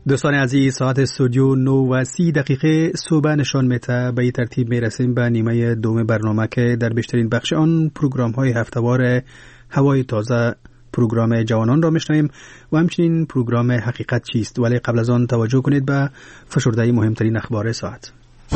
دوستان عزیز، ساعت استودیو 9:30 صبح نشان میده. به این ترتیب میرسیم به نیمه دوم برنامه که در بیشترین بخش آن پروگرام های هفته‌وار هوای تازه پروگرام جوانان را میشنویم و همچنین پروگرام حقیقت چیست. ولی قبل از آن توجه کنید به فشرده مهمترین اخبار ساعت.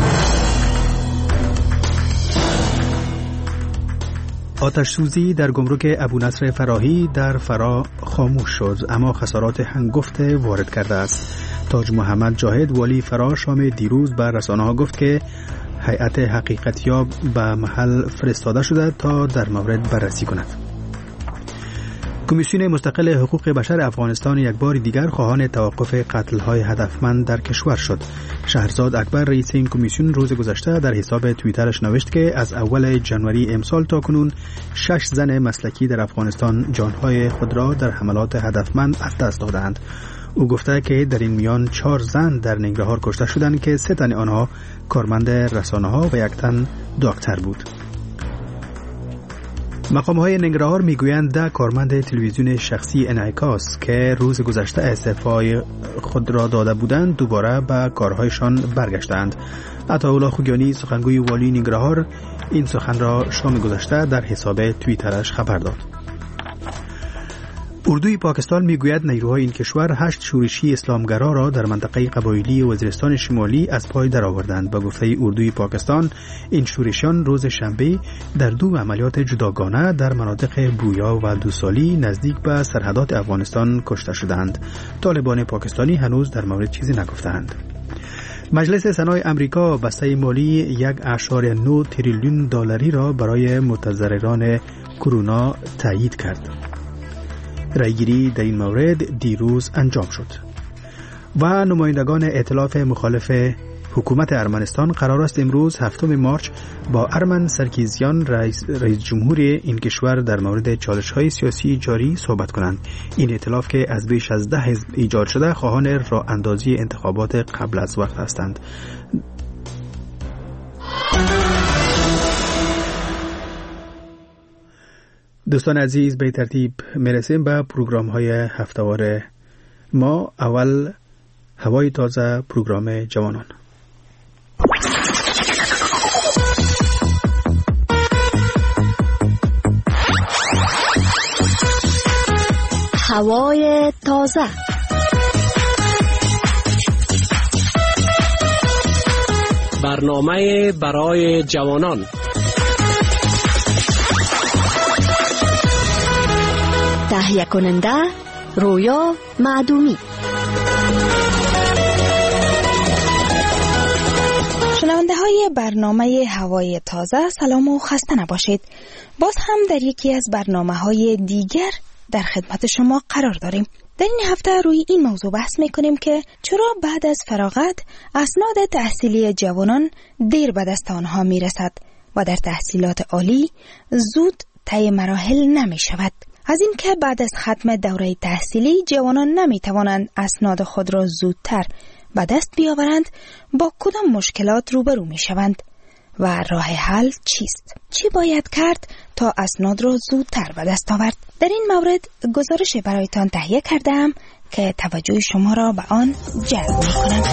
آتش سوزی در گمرک ابونصر فراهی در فرا خاموش شد، اما خسارات هنگفت وارد کرده است. تاج محمد جاهد والی فرا شام دیروز به رسانه‌ها گفت که هیئت حقیقتیاب به محل فرستاده شده تا در مورد بررسی کند. کمیسیون مستقل حقوق بشر افغانستان یک بار دیگر خواهان توقف قتل‌های هدفمند در کشور شد. شهرزاد اکبر رئیس این کمیسیون روز گذشته در حساب توییترش نوشت که از اول ژانویه امسال تا کنون 6 زن مسلکی در افغانستان جانهای خود را در حملات هدفمند از دست دادند. او گفته که در این میان 4 زن در ننگرهار کشته شدند که 3 تن آنها کارمند رسانه‌ها و 1 تن دکتر بود. مقام‌های ننگرهار میگویند 10 کارمند تلویزیون شخصی انعکاس که روز گذشته استعفای خود را داده بودند دوباره به کارهایشان برگشتند. عطاالله خوگیانی سخنگوی والی ننگرهار این سخن را شام گذشته در حساب توییترش خبر داد. اردوی پاکستان میگوید نیروهای این کشور 8 شورشی اسلامگرا را در منطقه قبایلی وزیرستان شمالی از پای درآوردند. به گفته اردوی پاکستان این شورشیان روز شنبه در 2 عملیات جداگانه در مناطق بویا و دوسالی نزدیک به سرحدات افغانستان کشته شدند. طالبان پاکستانی هنوز در مورد چیزی نگفتند. مجلس سنای امریکا بسته مالی 1.9 تریلیون دلاری را برای متضرران کرونا تایید کرد. رایگیری در این مورد دیروز انجام شد و نمایندگان ائتلاف مخالف حکومت ارمنستان قرار است امروز 7 مارچ با ارمن سرکیزیان رئیس جمهور این کشور در مورد چالش‌های سیاسی جاری صحبت کنند. این ائتلاف که از بیش از 10 حزب ایجاد شده خواهان راه اندازی انتخابات قبل از وقت هستند. دوستان عزیز، به ترتیب میرسیم به پروگرام های هفته‌وار ما. اول هوای تازه، پروگرام جوانان. هوای تازه، برنامه برای جوانان. تهیه کننده رویا معدومی. شنونده های برنامه هوای تازه، سلام و خسته نباشید. باز هم در یکی از برنامه های دیگر در خدمت شما قرار داریم. در این هفته روی این موضوع بحث میکنیم که چرا بعد از فراغت اسناد تحصیلی جوانان دیر به دست آنها میرسد و در تحصیلات عالی زود طی مراحل نمی شود. از این که بعد از ختم دوره تحصیلی جوانان نمی توانند اسناد خود را زودتر به دست بیاورند، با کدام مشکلات روبرو می شوند و راه حل چیست؟ چی باید کرد تا اسناد را زودتر به دست آورد؟ در این مورد گزارش برایتان تهیه کردم که توجه شما را به آن جلب می کنم.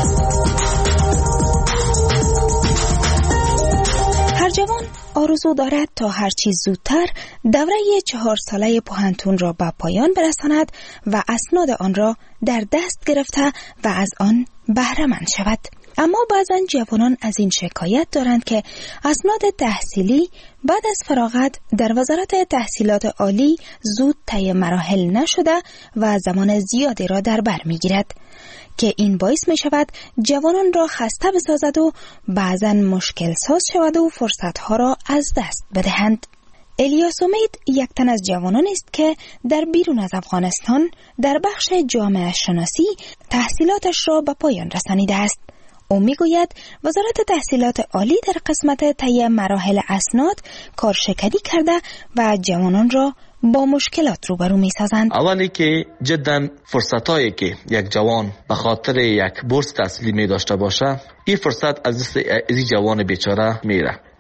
هر جوان آرزو دارد تا هر چیز زودتر دوره 4 ساله پوهنتون را به پایان برساند و اسناد آن را در دست گرفته و از آن بهره مند شود. اما بعضا جوانان از این شکایت دارند که اسناد تحصیلی بعد از فراغت در وزارت تحصیلات عالی زود طی مراحل نشده و زمان زیادی را در بر میگیرد که این باعث می شود جوانان را خسته بسازد و بعضا مشکل ساز شود و فرصتها را از دست بدهند. الیاس امید یک تن از جوانان است که در بیرون از افغانستان در بخش جامعه شناسی تحصیلاتش را به پایان رسانیده است. او میگوید وزارت تحصیلات عالی در قسمت طی مراحل اسناد کارشکنی کرده و جوانان را با مشکلات روبرو می‌سازند. اولی که جدا فرصتایی که یک جوان به خاطر یک بورس تحصیلی می داشته باشه، این فرصت از این جوان بیچاره میره.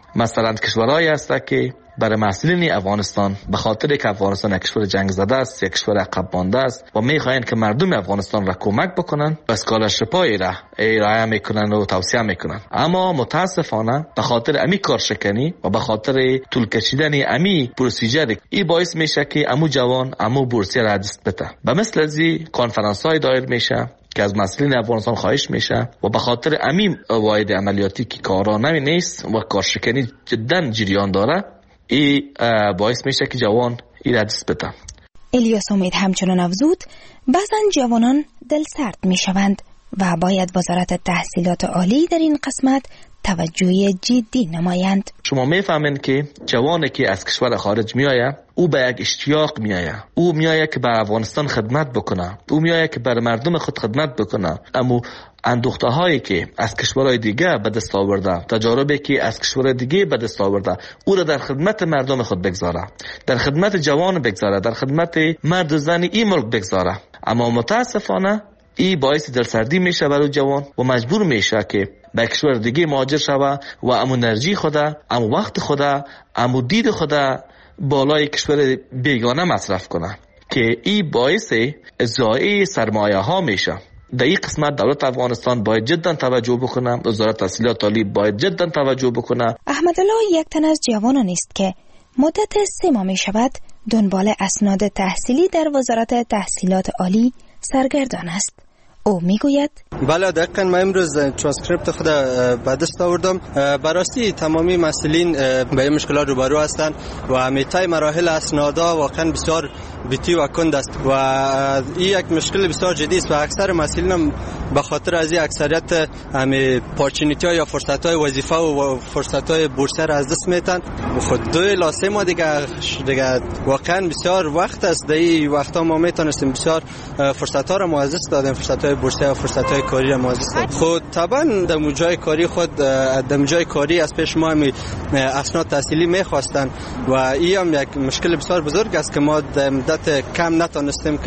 مثلا کشورهایی هست که برای محصولین افغانستان به خاطر که افغانستان یک کشور جنگ زده است، یک کشور عقب مانده است و میخواین که مردم افغانستان را کمک بکنن، اسکالرشیپای را ارائه میکنن و توصیه میکنن. اما متاسفانه به خاطر امی کارشکنی و به خاطر طول کشیدن امی پروسیجر این باعث میشه که امو جوان امو بورسیه را دست بده. به مثل ازی کنفرانس های دایر میشه که از مسئولین افغانستان خواهش میشه و به خاطر امی واحد عملیاتی که کارانه نیست و کارشکنی جدا جریان داره، ای باعث میشه که جوان این را دست بده. الیاس امید همچنان افزود بعضا جوانان دل سرد میشوند و باید وزارت تحصیلات عالی در این قسمت توجه جدی نمایند. شما میفهمین که جوانی که از کشور خارج میآید، او به یک اشتیاق میآید، او میآید که به افغانستان خدمت بکنه، او میآید که بر مردم خود خدمت بکنه. اما اندوخته هایی که از کشورهای دیگه به دست آورده، تجاربی که از کشورهای دیگه به دست آورده، او را در خدمت مردم خود بگذاره، در خدمت جوان بگذاره، در خدمت مرد و زن این ملک بگذاره. اما متاسفانه این باعث دلسردی میشه برای جوان و مجبور میشه که به کشور دیگه مهاجر شوه و امو انرژی خدا، امو وقت خدا، امو دید خدا بالای کشور بیگانه مصرف کنه که این باعث ضایع سرمایه ها میشه. در این قسمت دولت افغانستان باید جدا توجه بکنه، وزارت تحصیلات عالی باید جدا توجه بکنه. احمدالله یک تن از جوانان است که مدت 3 ماه می شود دنبال اسناد تحصیلی در وزارت تحصیلات عالی سرگردان است. او میگوید بله دقیقاً من امروز ترانسکریپت خود به دست آوردم. براستی تمامی مسئولین به این مشکلات روبرو هستند و همیشه مراحل اسنادا واقعاً بسیار بیتی و کند است و این یک مشکل بسیار جدی است و اکثر مسئولین هم به خاطر از این اکثریت همه پارچینیتی‌ها یا فرصت‌های وظیفه و فرصت‌های بورسیه را از دست میدن. خود 2 تا 3 ماه دیگه واقعاً بسیار وقت است. در این وقتا ما میتونستیم بسیار فرصت‌ها را معزز دادیم، فرصت‌های بورسیه و فرصت‌های کاری را معزز دادیم. خود طبعاً در جای کاری خود در جای کاری از پیش ما اسناد تحصیلی می‌خواستن و این هم یک مشکل بسیار بزرگ است که ما در مدت کم نتونستیم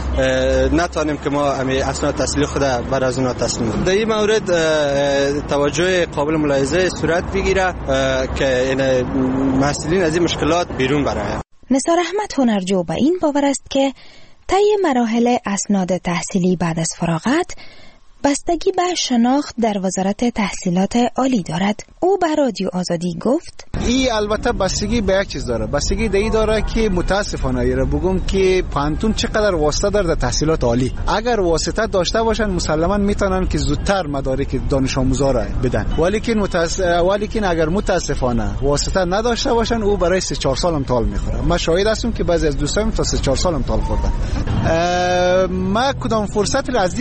که ما اسناد تحصیلی خود بر از اونها تسلیم کنیم. در این مورد توجه قابل ملاحظه صورت بگیره که این مسئولین از این مشکلات بیرون برآیند. نثار احمد هنرجو به این باور است که طی مراحل اسناد تحصیلی بعد از فراغت بستگی به شناخت در وزارت تحصیلات عالی دارد. او به رادیو آزادی گفت این البته بستگی به یک چیز داره، بستگی به این داره که متاسفانه ایره بگم که پانتون چقدر واسطه داره در تحصیلات عالی. اگر واسطه داشته باشن مسلما میتونن که زودتر مدارک دانش آموزا را بدن، ولیکن اگر متاسفانه واسطه نداشته باشن او برای 3-4 سال هم طول میخوره. من شاهد هستم که بعضی از دوستایم تا 3-4 سال هم طول خوردن. ما کدام فرصت را از